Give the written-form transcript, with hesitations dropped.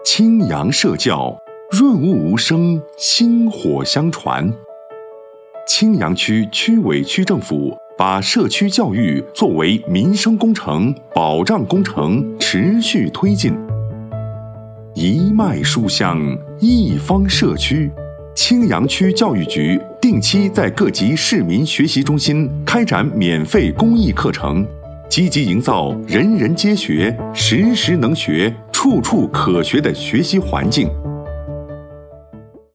青阳社教，润物无声，薪火相传。青阳区区委区政府把社区教育作为民生工程、保障工程，持续推进。一脉书香，一方社区。青阳区教育局定期在各级市民学习中心开展免费公益课程，积极营造人人皆学、时时能学、处处可学的学习环境。